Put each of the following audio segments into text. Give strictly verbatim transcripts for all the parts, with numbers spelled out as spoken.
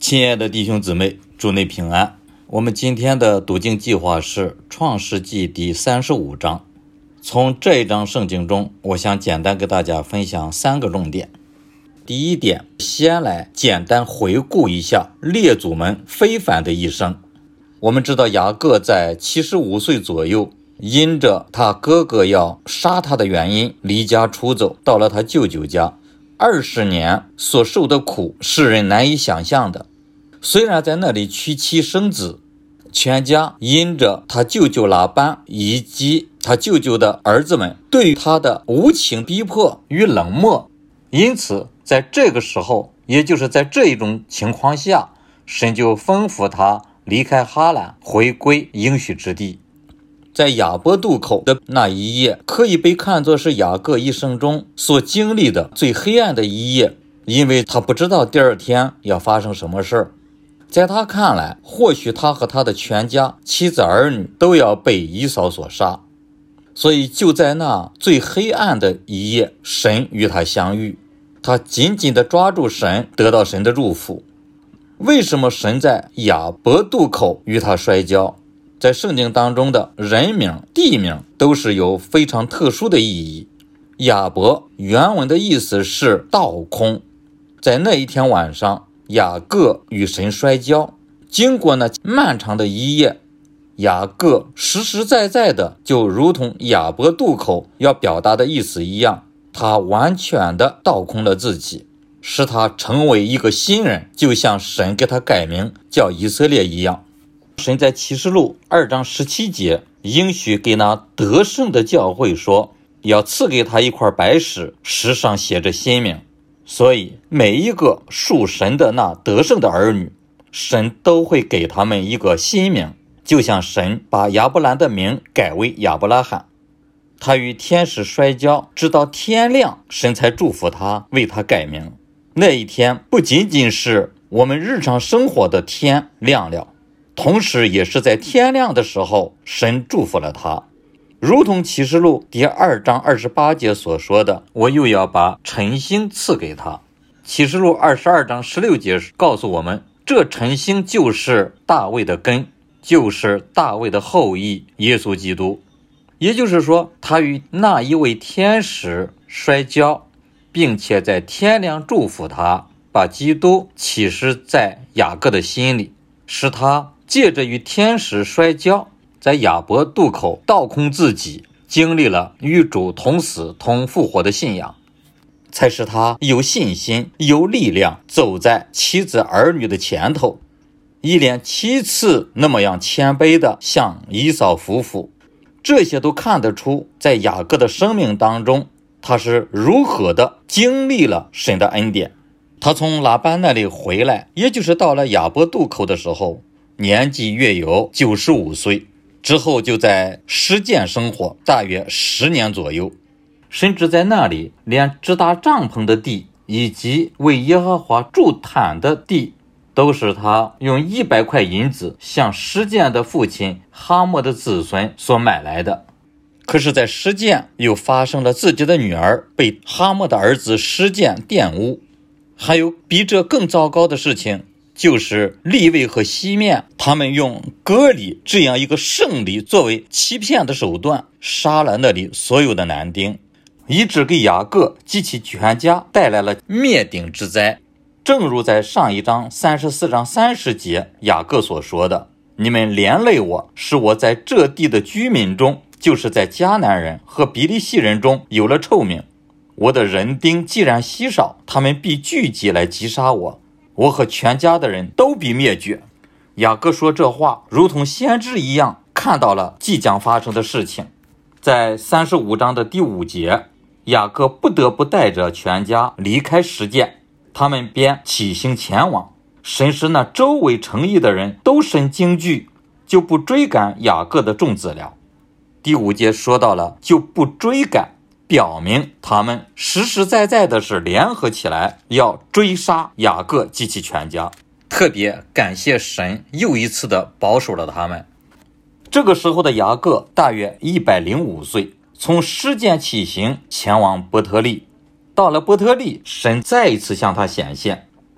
亲爱的弟兄姊妹，祝你平安。我们今天的读经计划是创世纪第三十五章。从这一章圣经中，我想简单给大家分享三个重点。第一点，先来简单回顾一下列祖们非凡的一生。我们知道雅各在七十五岁左右，因着他哥哥要杀他的原因，离家出走，到了他舅舅家。二十年所受的苦，世人难以想象的。虽然在那里娶妻生子，全家因着他舅舅拉班以及他舅舅的儿子们对他的无情逼迫与冷漠，因此在这个时候，也就是在这一种情况下，神就吩咐他离开哈兰，回归应许之地。在雅博渡口的那一夜，可以被看作是雅各一生中所经历的最黑暗的一夜，因为他不知道第二天要发生什么事儿。在他看来，或许他和他的全家、妻子儿女都要被以扫所杀。所以就在那最黑暗的一夜，神与他相遇，他紧紧地抓住神，得到神的祝福。为什么神在雅博渡口与他摔跤？在圣经当中的人名、地名都是有非常特殊的意义。雅博原文的意思是倒空。在那一天晚上，雅各与神摔跤，经过那漫长的一夜，雅各实实在在的就如同雅博渡口要表达的意思一样，他完全的倒空了自己，使他成为一个新人，就像神给他改名叫以色列一样。神在启示录二章十七节应许给那得胜的教会说，要赐给他一块白石，石上写着新名。所以每一个属神的那得胜的儿女，神都会给他们一个新名，就像神把亚伯兰的名改为亚伯拉罕。他与天使摔跤，直到天亮，神才祝福他，为他改名。那一天不仅仅是我们日常生活的天亮了，同时也是在天亮的时候，神祝福了他。如同启示录第二章二十八节所说的，我又要把晨星赐给他。启示录二十二章十六节告诉我们，这晨星就是大卫的根，就是大卫的后裔耶稣基督。也就是说，他与那一位天使摔跤，并且在天亮祝福他，把基督启示在雅各的心里，使他借着与天使摔跤，在雅博渡口倒空自己，经历了与主同死同复活的信仰，才使他有信心有力量走在妻子儿女的前头，一连七次那么样谦卑的向以扫夫妇。这些都看得出在雅各的生命当中，他是如何的经历了神的恩典。他从拉班那里回来，也就是到了雅博渡口的时候，年纪约有九十五岁，之后就在示剑生活大约十年左右，甚至在那里连支搭帐篷的地以及为耶和华筑坛的地，都是他用一百块银子向示剑的父亲哈莫的子孙所买来的。可是在示剑又发生了自己的女儿被哈莫的儿子示剑玷污，还有比这更糟糕的事情，就是利未和西面他们用割礼这样一个圣礼作为欺骗的手段，杀了那里所有的男丁，以致给雅各及其全家带来了灭顶之灾。正如在上一章三十四章三十节雅各所说的，你们连累我，使我在这地的居民中，就是在迦南人和比利细人中有了臭名。我的人丁既然稀少，他们必聚集来击杀我，我和全家的人都必灭绝。雅各说这话如同先知一样，看到了即将发生的事情。在三十五章的第五节，雅各不得不带着全家离开示剑，他们便起行前往。神使那周围城邑的人都甚惊惧，就不追赶雅各的众子了。第五节说到了就不追赶，表明他们实实在在的是联合起来要追杀雅各及其全家。特别感谢神又一次的保守了他们。这个时候的雅各大约一百零五岁，从示剑起行前往伯特利。到了伯特利，神再一次向他显现，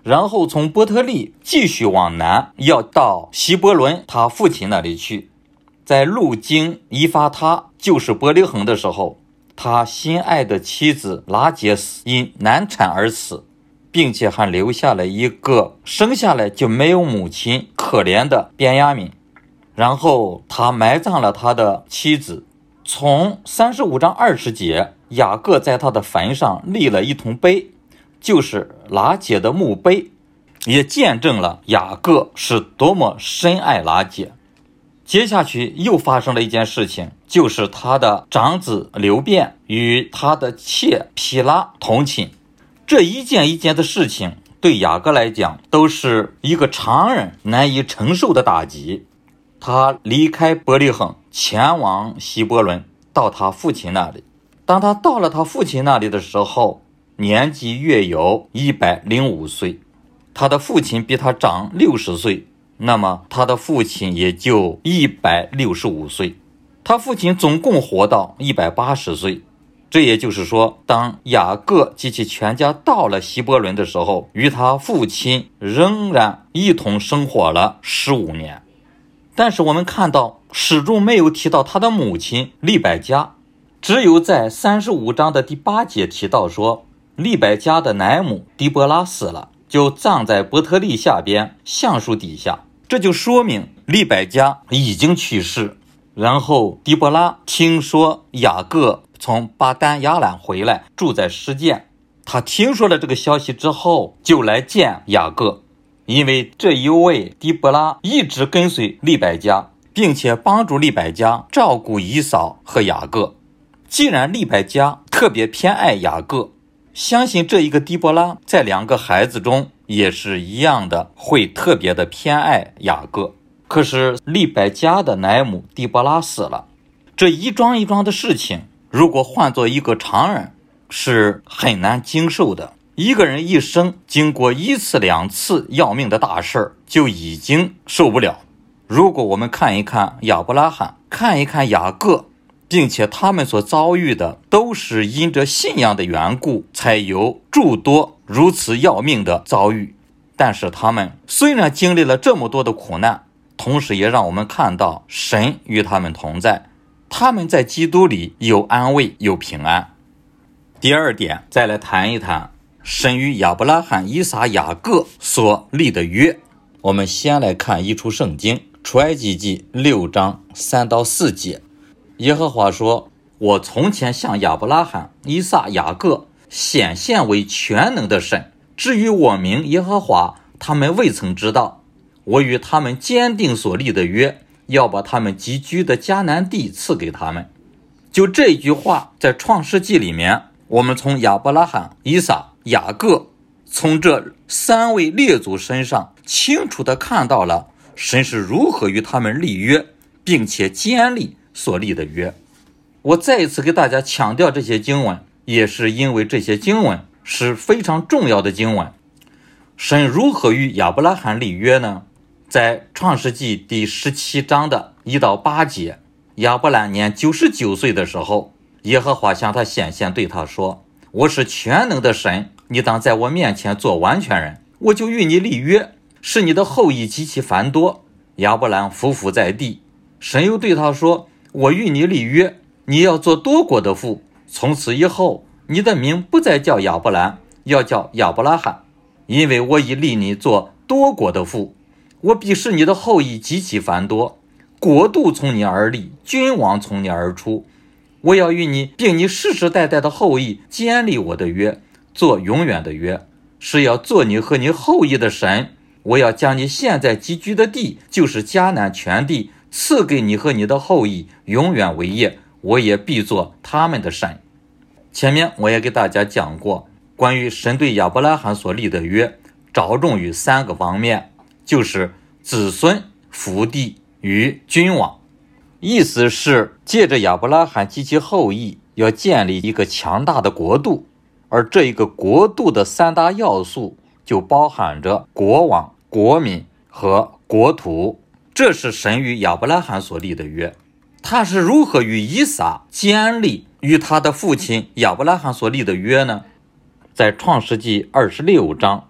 然后从伯特利继续往南，要到希伯伦他父亲那里去。在路经以法他，就是伯利恒的时候，他心爱的妻子拉结斯因难产而死，并且还留下了一个生下来就没有母亲可怜的便雅悯。然后他埋葬了他的妻子。从三十五章二十节，雅各在他的坟上立了一铜碑，就是拉结的墓碑，也见证了雅各是多么深爱拉结。接下去又发生了一件事情，就是他的长子流便与他的妾毗拉同寝。这一件一件的事情对雅各来讲都是一个常人难以承受的打击。他离开伯利恒，前往希伯伦，到他父亲那里。当他到了他父亲那里的时候，年纪约有一百零五岁。他的父亲比他长六十岁，那么他的父亲也就一百六十五岁。他父亲总共活到一百八十岁。这也就是说，当雅各及其全家到了希伯伦的时候，与他父亲仍然一同生活了十五年。但是我们看到始终没有提到他的母亲利百加，只有在三十五章的第八节提到说，利百加的奶母狄波拉死了，就葬在伯特利下边橡树底下。这就说明利百加已经去世。然后狄波拉听说雅各从巴丹亚兰回来，住在示剑，他听说了这个消息之后，就来见雅各。因为这一位狄波拉一直跟随利百加，并且帮助利百加照顾以扫和雅各。既然利百加特别偏爱雅各，相信这一个狄波拉在两个孩子中也是一样的，会特别的偏爱雅各。可是利百加的奶母狄波拉死了，这一桩一桩的事情，如果换做一个常人，是很难经受的。一个人一生经过一次两次要命的大事就已经受不了。如果我们看一看亚伯拉罕，看一看雅各，并且他们所遭遇的都是因着信仰的缘故，才有诸多如此要命的遭遇。但是他们虽然经历了这么多的苦难，同时也让我们看到神与他们同在，他们在基督里有安慰有平安。第二点，再来谈一谈神与亚伯拉罕、以撒、雅各所立的约。我们先来看一处圣经，出埃及记六章三到四节。耶和华说，我从前向亚伯拉罕、以撒、雅各显现为全能的神，至于我名耶和华，他们未曾知道。我与他们坚定所立的约，要把他们寄居的迦南地赐给他们。就这句话在创世纪里面，我们从亚伯拉罕、以撒、雅各，从这三位列祖身上清楚地看到了神是如何与他们立约，并且坚立所立的约。我再一次给大家强调这些经文，也是因为这些经文是非常重要的经文。神如何与亚伯拉罕立约呢？在创世纪第十七章的一到八节，亚伯兰年九十九岁的时候，耶和华向他显现，对他说，我是全能的神，你当在我面前做完全人，我就与你立约，使你的后裔极其繁多。亚伯兰伏伏在地。神又对他说，我与你立约，你要做多国的父，从此以后你的名不再叫亚伯兰，要叫亚伯拉罕，因为我已立你做多国的父。我必使你的后裔极其繁多，国度从你而立，君王从你而出。我要与你并你世世代代的后裔坚立我的约，做永远的约，是要做你和你后裔的神。我要将你现在寄居的地，就是迦南全地，赐给你和你的后裔永远为业，我也必做他们的神。前面我也给大家讲过，关于神对亚伯拉罕所立的约，着重于三个方面，就是子孙、福地与君王。意思是借着亚伯拉罕及其后裔要建立一个强大的国度，而这一个国度的三大要素就包含着国王、国民和国土。这是神与亚伯拉罕所立的约。他是如何与以撒坚立与他的父亲亚伯拉罕所立的约呢？在创世纪二十六章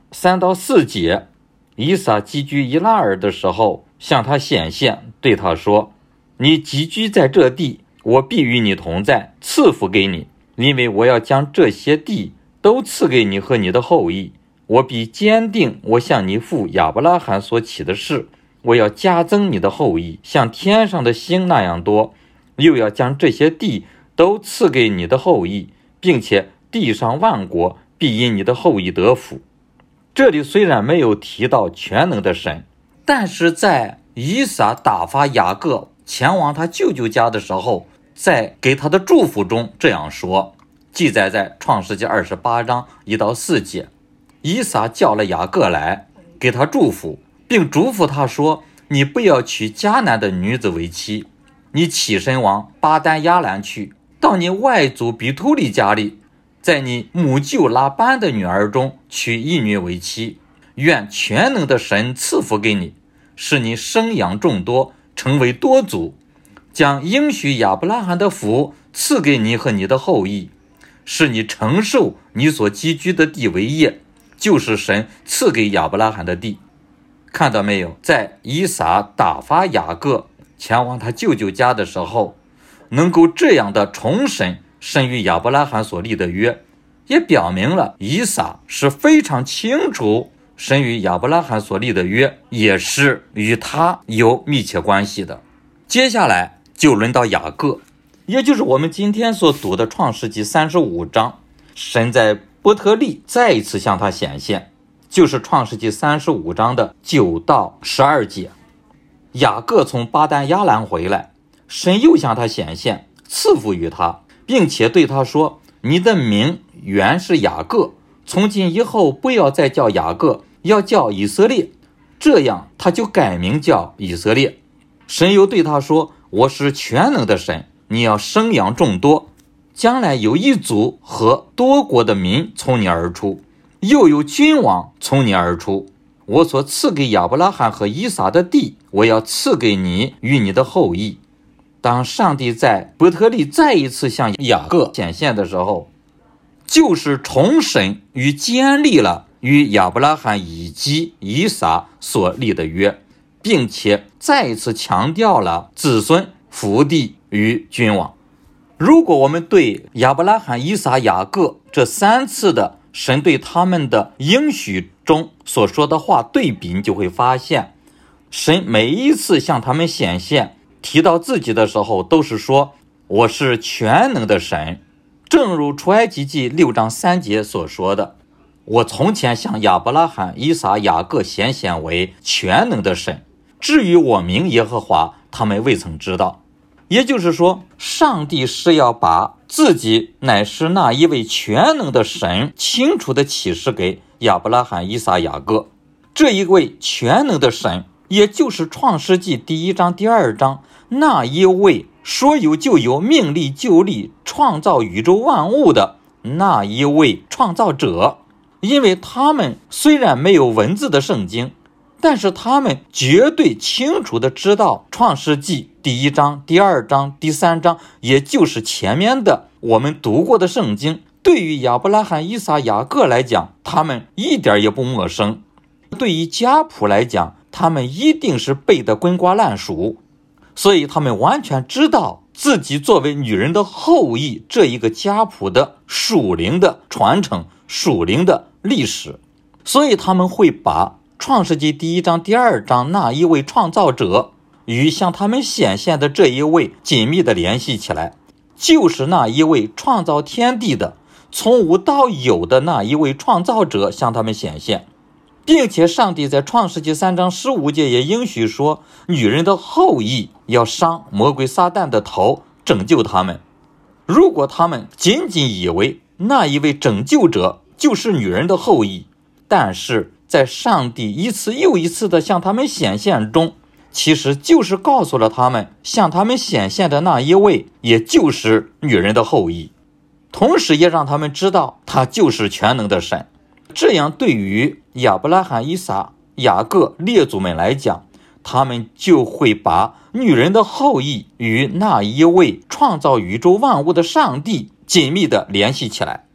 三到四节，以撒寄居以拉尔的时候，向他显现，对他说，你寄居在这地，我必与你同在，赐福给你，因为我要将这些地都赐给你和你的后裔。我必坚定我向你父亚伯拉罕所起的誓，我要加增你的后裔，像天上的星那样多，又要将这些地都赐给你的后裔，并且地上万国必因你的后裔得福。这里虽然没有提到全能的神，但是在以撒打发雅各前往他舅舅家的时候，在给他的祝福中这样说，记载在创世纪二十八章一到四节。以撒叫了雅各来，给他祝福，并嘱咐他说，你不要娶迦南的女子为妻，你起身往巴丹亚兰去，到你外祖比突利家里，在你母舅拉班的女儿中娶一女为妻，愿全能的神赐福给你，使你生养众多，成为多族，将应许亚伯拉罕的福赐给你和你的后裔，使你承受你所寄居的地为业，就是神赐给亚伯拉罕的地。看到没有，在以撒打发雅各前往他舅舅家的时候，能够这样的重审神与亚伯拉罕所立的约，也表明了以撒是非常清楚神与亚伯拉罕所立的约也是与他有密切关系的。接下来就轮到雅各，也就是我们今天所读的创世纪三十五章，神在伯特利再一次向他显现，就是创世纪三十五章的九到十二节。雅各从巴丹亚兰回来，神又向他显现，赐福于他，并且对他说，你的名原是雅各，从今以后不要再叫雅各，要叫以色列。这样他就改名叫以色列。神又对他说，我是全能的神，你要生养众多，将来有一族和多国的民从你而出，又有君王从你而出。我所赐给亚伯拉罕和以撒的地，我要赐给你与你的后裔。当上帝在伯特利再一次向雅各显现的时候，就是重审与坚立了与亚伯拉罕以及以撒所立的约，并且再一次强调了子孙、福地与君王。如果我们对亚伯拉罕、以撒、雅各这三次的神对他们的应许中所说的话对比，你就会发现，神每一次向他们显现提到自己的时候，都是说我是全能的神。正如出埃及记六章三节所说的，我从前向亚伯拉罕、以撒、雅各显现为全能的神，至于我名耶和华，他们未曾知道。也就是说，上帝是要把自己乃是那一位全能的神清楚地启示给亚伯拉罕、以撒、雅各。这一位全能的神，也就是创世纪第一章第二章那一位说有就有、命立就立、创造宇宙万物的那一位创造者。因为他们虽然没有文字的圣经，但是他们绝对清楚地知道创世纪第一章、第二章、第三章，也就是前面的我们读过的圣经，对于亚伯拉罕、以撒、雅各来讲，他们一点也不陌生。对于家谱来讲，他们一定是背得滚瓜烂熟，所以他们完全知道自己作为女人的后裔这一个家谱的属灵的传承、属灵的历史，所以他们会把创世纪第一章、第二章那一位创造者与向他们显现的这一位紧密的联系起来，就是那一位创造天地的、从无到有的那一位创造者向他们显现。并且上帝在创世纪三章十五节也应许说，女人的后裔要伤魔鬼撒旦的头，拯救他们。如果他们仅仅以为那一位拯救者就是女人的后裔，但是在上帝一次又一次的向他们显现中，其实就是告诉了他们，向他们显现的那一位也就是女人的后裔，同时也让他们知道他就是全能的神。这样对于亚伯拉罕、以撒、雅各列祖们来讲，他们就会把女人的后裔与那一位创造宇宙万物的上帝紧密地联系起来。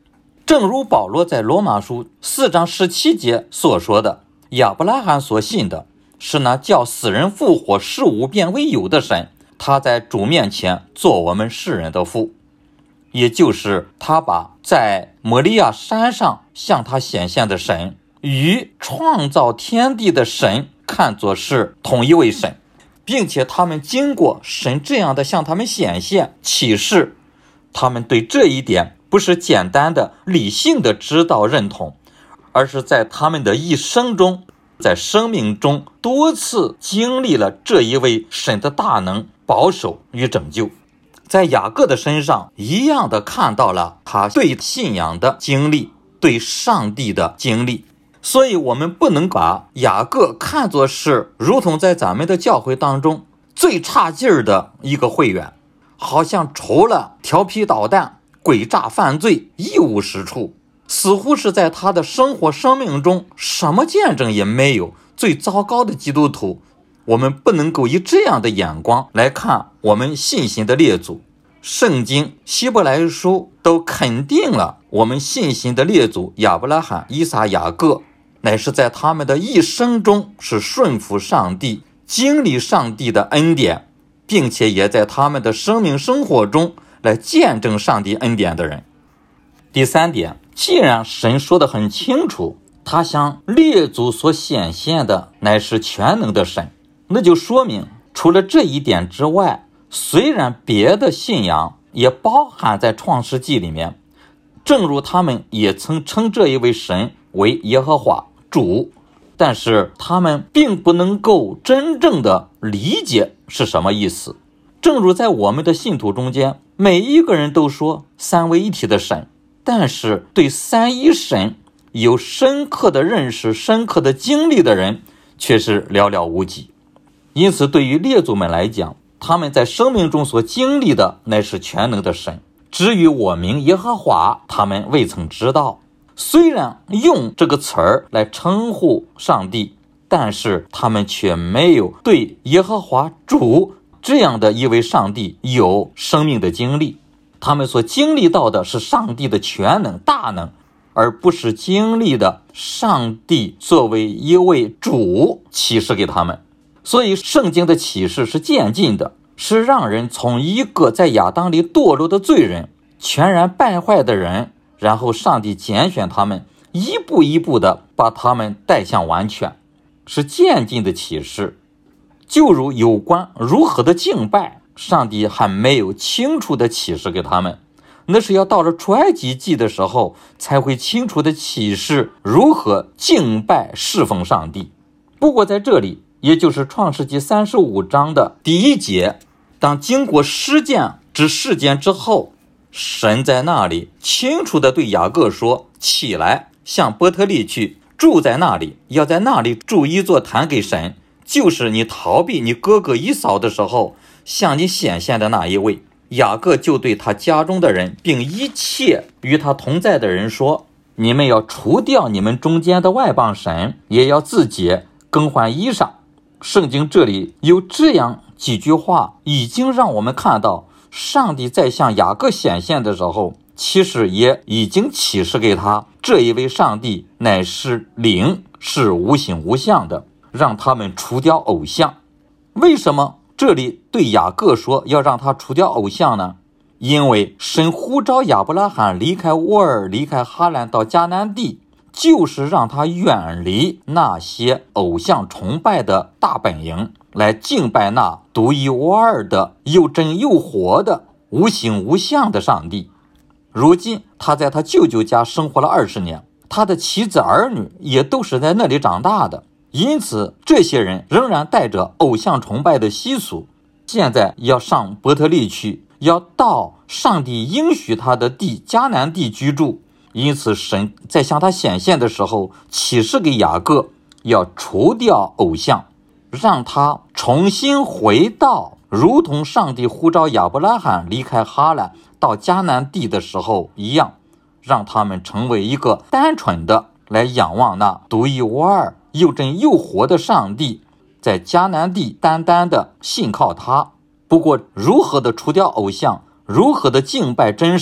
正如保罗在罗马书四章十七节所说的，亚伯拉罕所信的是那叫死人复活、使无变为有的神，他在主面前做我们世人的父，也就是他把在摩利亚山上向他显现的神与创造天地的神看作是同一位神，并且他们经过神这样的向他们显现启示，他们对这一点不是简单的理性的知道认同，而是在他们的一生中，在生命中多次经历了这一位神的大能、保守与拯救。在雅各的身上一样的看到了他对信仰的经历，对上帝的经历。所以我们不能把雅各看作是如同在咱们的教会当中最差劲儿的一个会员，好像除了调皮捣蛋、诡诈犯罪一无是处，似乎是在他的生活生命中什么见证也没有，最糟糕的基督徒。我们不能够以这样的眼光来看我们信心的列祖。圣经希伯来书都肯定了我们信心的列祖亚伯拉罕、以撒、雅各乃是在他们的一生中是顺服上帝，经历上帝的恩典，并且也在他们的生命生活中来见证上帝恩典的人。第三点，既然神说得很清楚，他向列祖所显现的乃是全能的神，那就说明除了这一点之外，虽然别的信仰也包含在创世纪里面，正如他们也曾称这一位神为耶和华主，但是他们并不能够真正的理解是什么意思。正如在我们的信徒中间，每一个人都说三位一体的神，但是对三一神有深刻的认识、深刻的经历的人却是寥寥无几。因此对于列祖们来讲，他们在生命中所经历的乃是全能的神，至于我名耶和华，他们未曾知道。虽然用这个词儿来称呼上帝，但是他们却没有对耶和华主这样的一位上帝有生命的经历。他们所经历到的是上帝的全能大能，而不是经历的上帝作为一位主启示给他们。所以圣经的启示是渐进的，是让人从一个在亚当里堕落的罪人、全然败坏的人，然后上帝拣选他们，一步一步的把他们带向完全，是渐进的启示。就如有关如何的敬拜，上帝还没有清楚的启示给他们，那是要到了出埃及记的时候才会清楚的启示如何敬拜侍奉上帝。不过在这里，也就是创世纪三十五章的第一节，当经过事件之事件之后，神在那里清楚地对雅各说，起来向伯特利去，住在那里，要在那里筑一座坛给神，就是你逃避你哥哥以扫的时候向你显现的那一位。雅各就对他家中的人并一切与他同在的人说，你们要除掉你们中间的外邦神，也要自洁，更换衣裳。圣经这里有这样几句话，已经让我们看到上帝在向雅各显现的时候，其实也已经启示给他，这一位上帝乃是灵，是无形无相的，让他们除掉偶像。为什么这里对雅各说要让他除掉偶像呢？因为神呼召亚伯拉罕离开乌尔，离开哈兰到迦南地，就是让他远离那些偶像崇拜的大本营，来敬拜那独一无二的又真又活的无形无相的上帝。如今他在他舅舅家生活了二十年，他的妻子儿女也都是在那里长大的，因此这些人仍然带着偶像崇拜的习俗，现在要上伯特利去，要到上帝应许他的地迦南地居住。因此神在向他显现的时候，启示给雅各要除掉偶像，让他重新回到如同上帝呼召亚伯拉罕离开哈兰到迦南地的时候一样，让他们成为一个单纯的来仰望那独一无二又真又活的上帝，在迦南地单单的信靠他。不过如何的除掉偶像，如何的敬拜真神，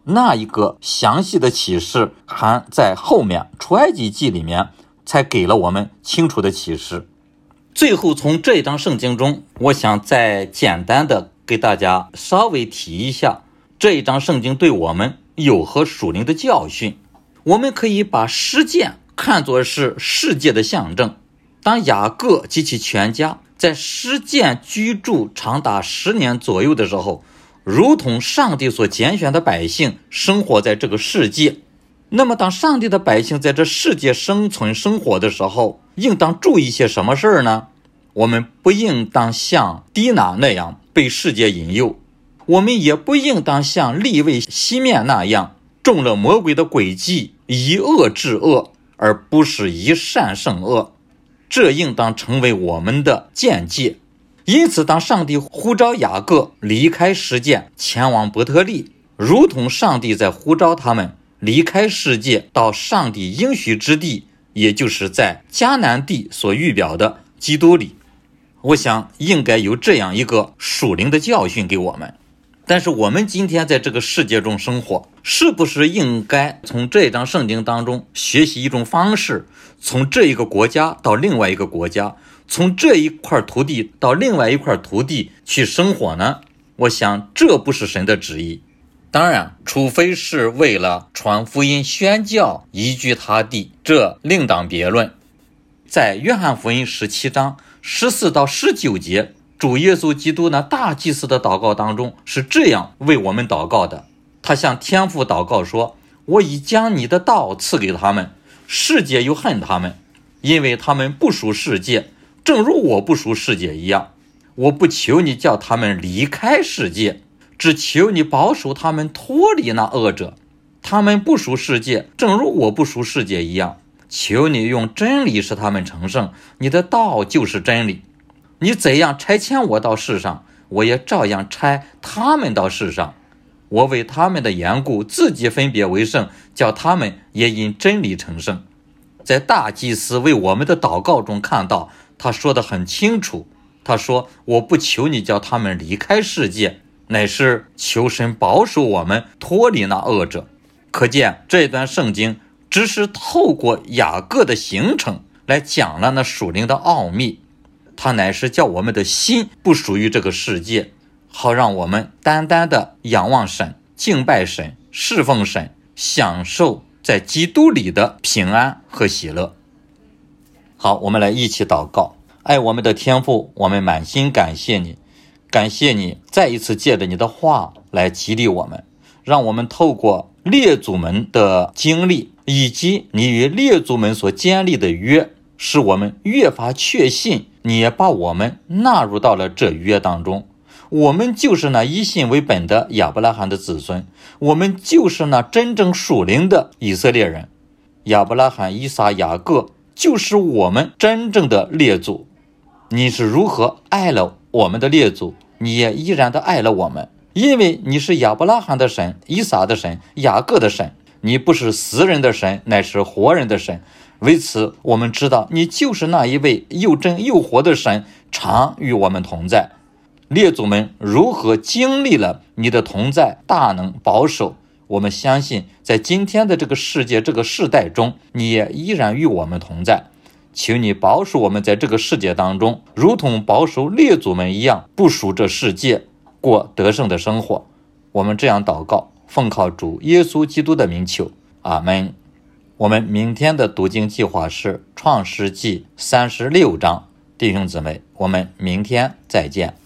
那一个详细的启示还在后面，出埃及记里面才给了我们清楚的启示。最后从这一章圣经中，我想再简单的给大家稍微提一下这一章圣经对我们有何属灵的教训。我们可以把事件看作是世界的象征。当雅各及其全家在示剑居住长达十年左右的时候，如同上帝所拣选的百姓生活在这个世界。那么当上帝的百姓在这世界生存生活的时候，应当注意些什么事儿呢？我们不应当像低拿那样被世界引诱，我们也不应当像利未西面那样中了魔鬼的诡计，以恶制恶，而不是以善胜恶。这应当成为我们的见解。因此当上帝呼召雅各离开示剑前往伯特利，如同上帝在呼召他们离开世界到上帝应许之地，也就是在迦南地所预表的基督里。我想应该有这样一个属灵的教训给我们。但是我们今天在这个世界中生活，是不是应该从这张圣经当中学习一种方式，从这一个国家到另外一个国家，从这一块土地到另外一块土地去生活呢？我想这不是神的旨意。当然，除非是为了传福音宣教移居他地，这另当别论。在约翰福音十七章十四到十九节，主耶稣基督那大祭司的祷告当中是这样为我们祷告的。他向天父祷告说，我已将你的道赐给他们，世界又恨他们，因为他们不属世界，正如我不属世界一样。我不求你叫他们离开世界，只求你保守他们脱离那恶者。他们不属世界，正如我不属世界一样。求你用真理使他们成圣，你的道就是真理。你怎样差遣我到世上，我也照样差他们到世上。我为他们的缘故自己分别为圣，叫他们也因真理成圣。在大祭司为我们的祷告中看到，他说得很清楚。他说，我不求你叫他们离开世界，乃是求神保守我们脱离那恶者。可见这段圣经只是透过雅各的行程来讲了那属灵的奥秘，它乃是叫我们的心不属于这个世界，好让我们单单的仰望神，敬拜神，侍奉神，享受在基督里的平安和喜乐。好，我们来一起祷告。爱我们的天父，我们满心感谢你，感谢你再一次借着你的话来激励我们，让我们透过列祖们的经历，以及你与列祖们所建立的约，使我们越发确信你也把我们纳入到了这约当中。我们就是那以信为本的亚伯拉罕的子孙，我们就是那真正属灵的以色列人。亚伯拉罕、以撒、雅各就是我们真正的列祖。你是如何爱了我们的列祖，你也依然的爱了我们，因为你是亚伯拉罕的神，以撒的神，雅各的神。你不是死人的神，乃是活人的神。为此我们知道你就是那一位又真又活的神，常与我们同在。列祖们如何经历了你的同在、大能、保守，我们相信在今天的这个世界、这个世代中，你也依然与我们同在。求你保守我们在这个世界当中，如同保守列祖们一样，不属这世界，过得胜的生活。我们这样祷告，奉靠主耶稣基督的名求，阿们。我们明天的读经计划是创世纪三十六章，弟兄姊妹，我们明天再见。